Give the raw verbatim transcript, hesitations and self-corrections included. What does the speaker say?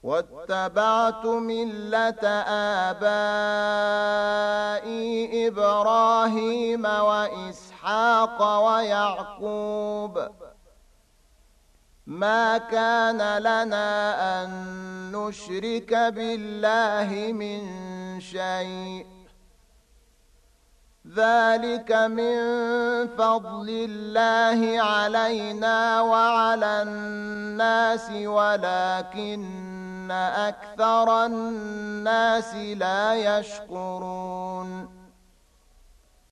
واتبعت ملة آبائي إبراهيم وإسحاق ويعقوب ما كان لنا أن نشرك بالله من شيء ذلك من فضل الله علينا وعلى الناس ولكن أكثر الناس لا يشكرون